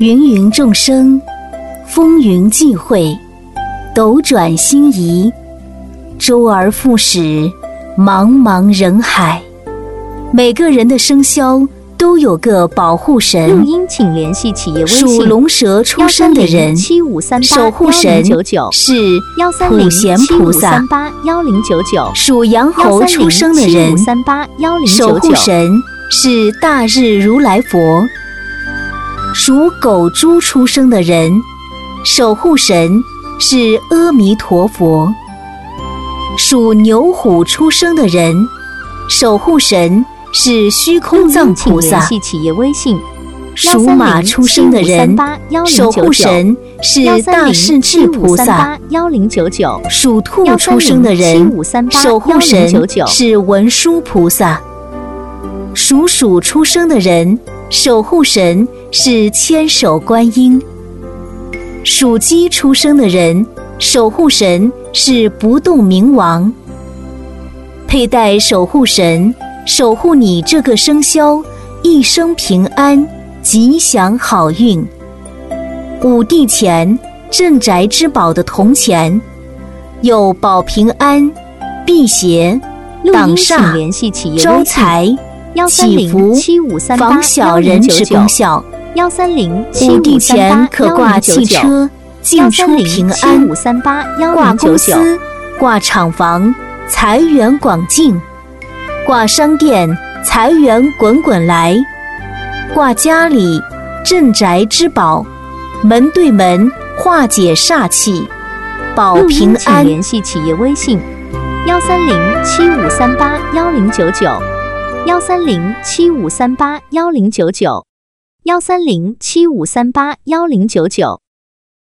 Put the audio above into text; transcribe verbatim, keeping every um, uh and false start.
芸芸众生，风云际会，斗转星移，周而复始，茫茫人海。每个人的生肖都有个保护神。 录音请联系企业微信。 属龙蛇出生的人，守护神是普贤菩萨。属羊猴出生的人，守护神是大日如来佛。属狗猪出生的人，守护神是阿弥陀佛。属牛虎出生的人，守护神是虚空藏菩萨。 企业微信。 属马出生的人，守护神是大势至菩萨。属兔出生的人，守护神是文殊菩萨。属鼠出生的人，守护神是千手观音。属鸡出生的人，守护神是不动明王。佩戴守护神，守护你这个生肖一生平安，吉祥好运。五帝钱、镇宅之宝的铜钱，有保平安、辟邪、挡煞、招财、祈福、防小人之功效。五帝钱可挂汽车，进出平安；挂公司、挂厂房，财源广进；挂商店，财源滚滚来；挂家里，镇宅之宝，门对门化解煞气，保平安。 请联系企业微信：幺三零七五三八幺零九九，幺三零七五三八幺零九九，幺三零七五三八幺零九九。